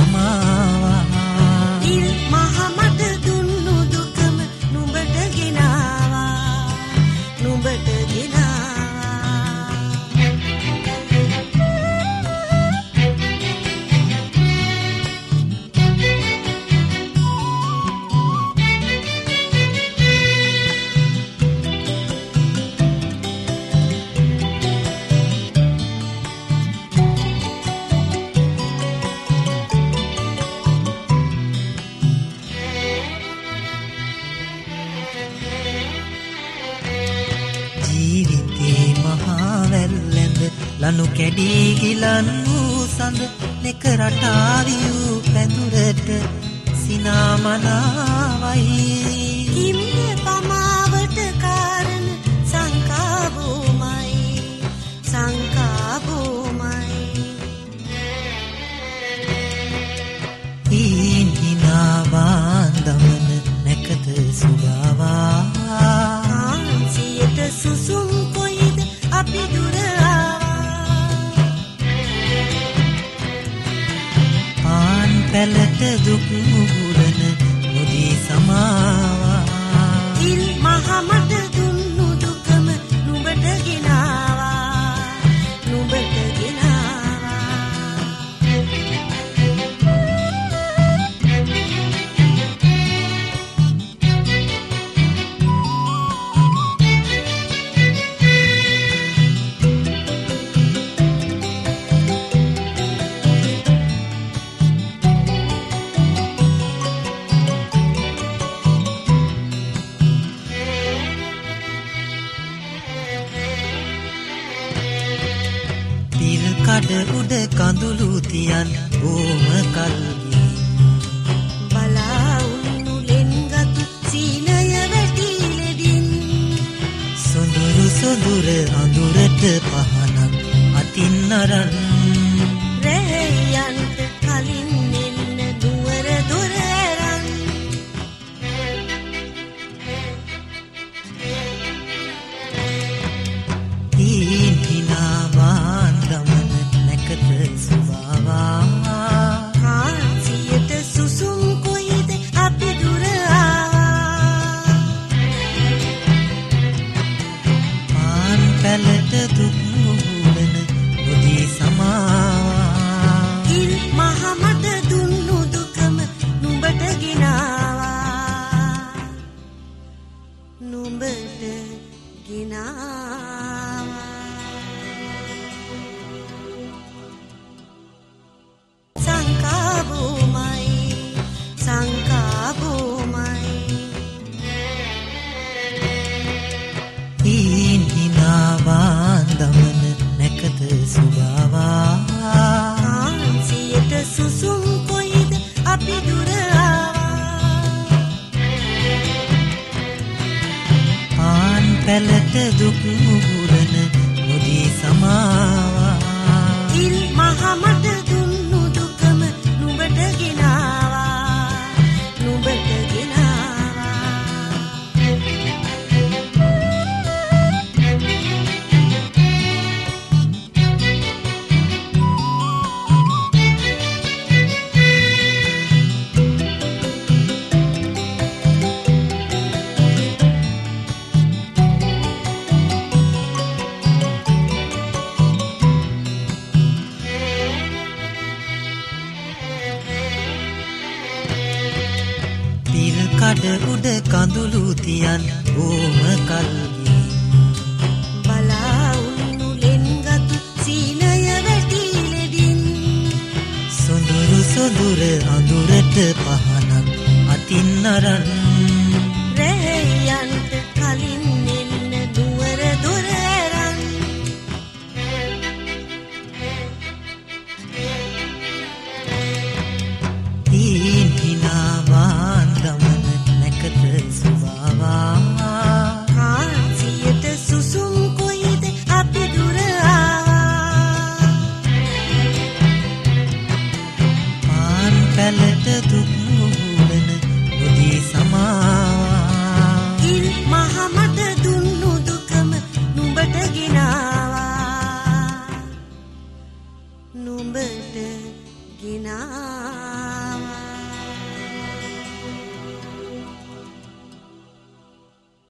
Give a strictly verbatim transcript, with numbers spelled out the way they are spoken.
සමාවා ඉල් මහමට දුන්නු දුකම නුඹට ගෙනාවා නුඹට ගෙනාවා ලනු කැඩී ගිලන් වූ සඳ නෙක රටාවියූ පැදුරට සිනාමනාවයි කිම්ද පමාවට කාරණ සංකාබෝමයි සංකාබෝමයි ඊන් හිනාවාන් දමන නැකත සුභාවා ආන්සියට සුසුම් කොයිද අපි දුර පැලට දුක් මුහුරන නොදී සමාවා ඉල් මහමට දුන්නු දුකම නුඹට ගෙනාවා නුඹට ගෙනාවා කඩ උඩ කඳුළු තියන් බොම කල්ගි බලා උන්නුලෙන් ගතු සීනය වැටිලෙඩින් සොඳුරු සොඳුර අඳුරට පහනක් අතින් අරන් රැයන්ට කලින් එන්න නුවර දොර ඇරන් ඊන් හිනාවාන් දමන නැකත සුභාවා කාන්සියට සුසුම් කොයිද අපි දුර ආවා පාන් පැලට දුක් මුහුරන නොදී සමාවා ඉල් මහමට දුන්නු දුකම නුඹට ගෙනාවා නුඹට ගෙනාවා සංකාබෝමයි සංකාබෝමයි ඊන් හිනාවාන් දමන නැකත සුභාවා ආන්සියට සුසුම් කොයිද අපි දුර ආවා පාන් පැලට දුක් මුහුරන නොදී සමාවා ඉල් මහමට දුන්නු දුකම නුඹට ගෙනාවා නුඹට ගෙනාවා කඩ උඩ කඳුළු තියන් බොම කල්ගි බලා උන්නුලෙන් ගතු සීනය වැටිලෙඩින් සොඳුරු සොඳුර අඳුරට පහනක් අතින් අරන්